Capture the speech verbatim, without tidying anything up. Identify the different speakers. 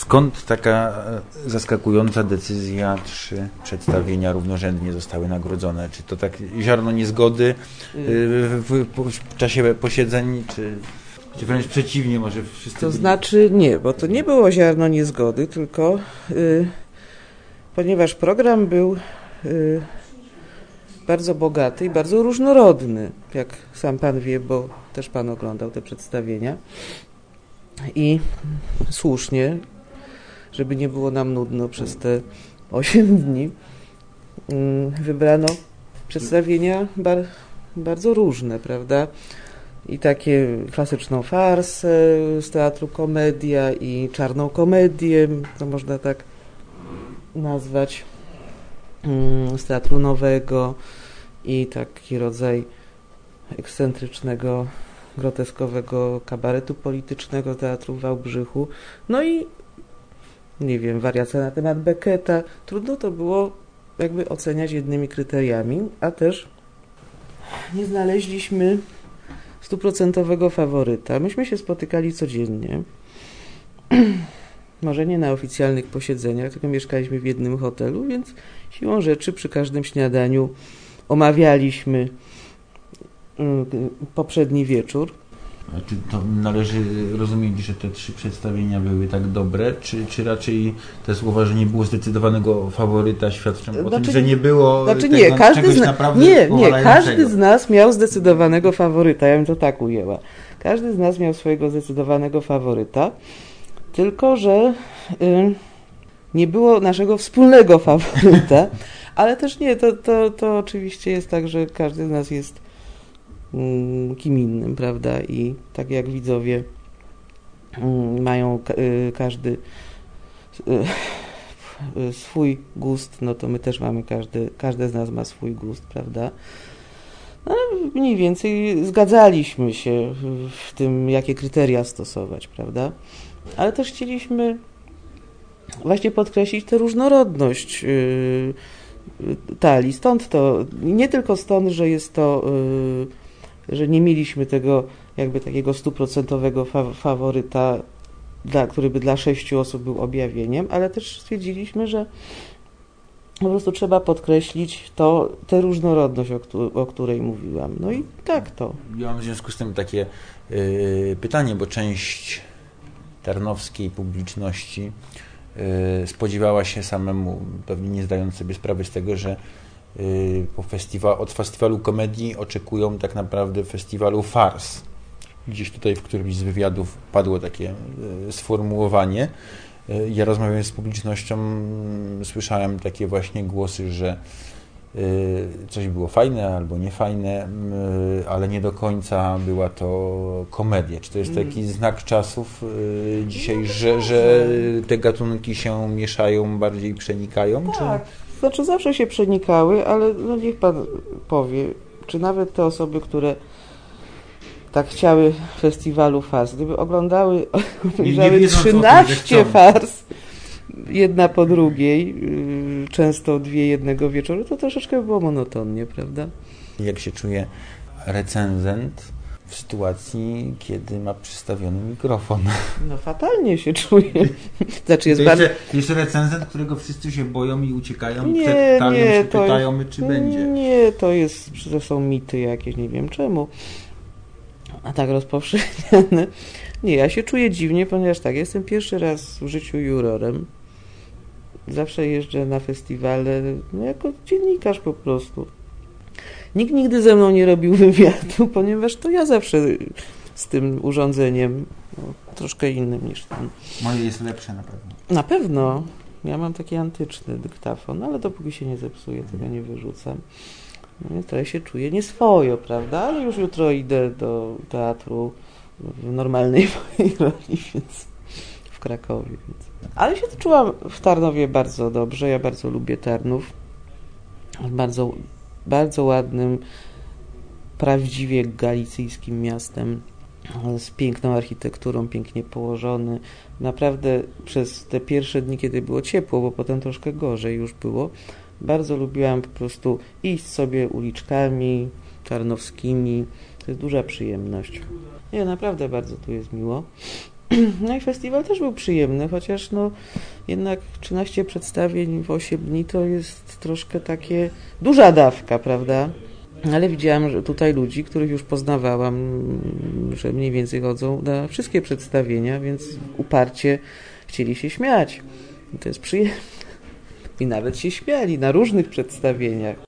Speaker 1: Skąd taka zaskakująca decyzja, trzy przedstawienia równorzędnie zostały nagrodzone? Czy to tak ziarno niezgody w, w, w czasie posiedzeń, czy, czy wręcz przeciwnie, może wszyscy...
Speaker 2: To
Speaker 1: byli...
Speaker 2: znaczy nie, bo to nie było ziarno niezgody, tylko y, ponieważ program był y, bardzo bogaty i bardzo różnorodny, jak sam pan wie, bo też pan oglądał te przedstawienia. I słusznie, żeby nie było nam nudno przez te osiem dni, wybrano przedstawienia bar, bardzo różne, prawda? I takie klasyczną farsę z teatru Komedia i czarną komedię, to można tak nazwać, z teatru Nowego i taki rodzaj ekscentrycznego, groteskowego kabaretu politycznego teatru w Wałbrzychu. No i nie wiem, wariacja na temat Becketa. Trudno to było jakby oceniać jednymi kryteriami, a też nie znaleźliśmy stuprocentowego faworyta. Myśmy się spotykali codziennie. Może nie na oficjalnych posiedzeniach, tylko mieszkaliśmy w jednym hotelu, więc siłą rzeczy przy każdym śniadaniu omawialiśmy poprzedni wieczór.
Speaker 1: A czy to należy rozumieć, że te trzy przedstawienia były tak dobre, czy, czy raczej te słowa, że nie było zdecydowanego faworyta, świadczą o
Speaker 2: znaczy,
Speaker 1: tym, że nie było
Speaker 2: znaczy
Speaker 1: tego,
Speaker 2: nie, każdy
Speaker 1: czegoś
Speaker 2: zna,
Speaker 1: naprawdę
Speaker 2: nie, nie, każdy z nas miał zdecydowanego faworyta, ja bym to tak ujęła. Każdy z nas miał swojego zdecydowanego faworyta, tylko że y, nie było naszego wspólnego faworyta, ale też nie, to, to, to oczywiście jest tak, że każdy z nas jest kim innym, prawda? I tak jak widzowie mają każdy swój gust, no to my też mamy, każdy, każdy z nas ma swój gust, prawda? No, mniej więcej zgadzaliśmy się w tym, jakie kryteria stosować, prawda? Ale też chcieliśmy właśnie podkreślić tę różnorodność talii. Stąd to, nie tylko stąd, że jest to że nie mieliśmy tego jakby takiego stuprocentowego fa- faworyta, dla, który by dla sześciu osób był objawieniem, ale też stwierdziliśmy, że po prostu trzeba podkreślić to, tę różnorodność, o, któ- o której mówiłam. No i tak to.
Speaker 1: Ja mam w związku z tym takie yy, pytanie, bo część tarnowskiej publiczności yy, spodziewała się samemu, pewnie nie zdając sobie sprawy z tego, że Po festiwal, od festiwalu komedii oczekują tak naprawdę festiwalu fars. Gdzieś tutaj w którymś z wywiadów padło takie sformułowanie. Ja rozmawiając z publicznością słyszałem takie właśnie głosy, że coś było fajne albo niefajne, ale nie do końca była to komedia. Czy to jest taki znak czasów dzisiaj, że, że te gatunki się mieszają, bardziej przenikają?
Speaker 2: Tak.
Speaker 1: Czy...
Speaker 2: Znaczy zawsze się przenikały, ale no niech pan powie, czy nawet te osoby, które tak chciały festiwalu fars, gdyby oglądały, obejrzały trzynaście fars, jedna po drugiej, często dwie jednego wieczoru, to troszeczkę było monotonnie, prawda?
Speaker 1: Jak się czuje recenzent w sytuacji, kiedy ma przystawiony mikrofon?
Speaker 2: No fatalnie się czuję. Znaczy jest
Speaker 1: to
Speaker 2: bardzo...
Speaker 1: jeszcze, jeszcze recenzent, którego wszyscy się boją i uciekają,
Speaker 2: nie,
Speaker 1: przed talą
Speaker 2: nie,
Speaker 1: się
Speaker 2: to
Speaker 1: pytają,
Speaker 2: jest,
Speaker 1: czy będzie.
Speaker 2: Nie, to jest, to są mity jakieś, nie wiem czemu. A tak rozpowszechniane. Nie, ja się czuję dziwnie, ponieważ tak, jestem pierwszy raz w życiu jurorem. Zawsze jeżdżę na festiwale, no jako dziennikarz po prostu. Nikt nigdy ze mną nie robił wywiadu, ponieważ to ja zawsze z tym urządzeniem, no, troszkę innym niż ten.
Speaker 1: Moje jest lepsze na pewno.
Speaker 2: Na pewno. Ja mam taki antyczny dyktafon, ale dopóki się nie zepsuje, tego nie wyrzucam. No więc trochę się czuję nieswojo, prawda? Ale już jutro idę do teatru w normalnej mojej roli, więc w Krakowie. Więc. Ale się czułam w Tarnowie bardzo dobrze. Ja bardzo lubię Tarnów. Bardzo, bardzo ładnym, prawdziwie galicyjskim miastem z piękną architekturą, pięknie położony. Naprawdę przez te pierwsze dni, kiedy było ciepło, bo potem troszkę gorzej już było, bardzo lubiłam po prostu iść sobie uliczkami tarnowskimi. To jest duża przyjemność. Nie, naprawdę bardzo tu jest miło. No i festiwal też był przyjemny, chociaż no jednak trzynaście przedstawień w osiem dni to jest troszkę takie duża dawka, prawda? Ale widziałam, że tutaj ludzi, których już poznawałam, że mniej więcej chodzą na wszystkie przedstawienia, więc uparcie chcieli się śmiać. I to jest przyjemne. I nawet się śmiali na różnych przedstawieniach.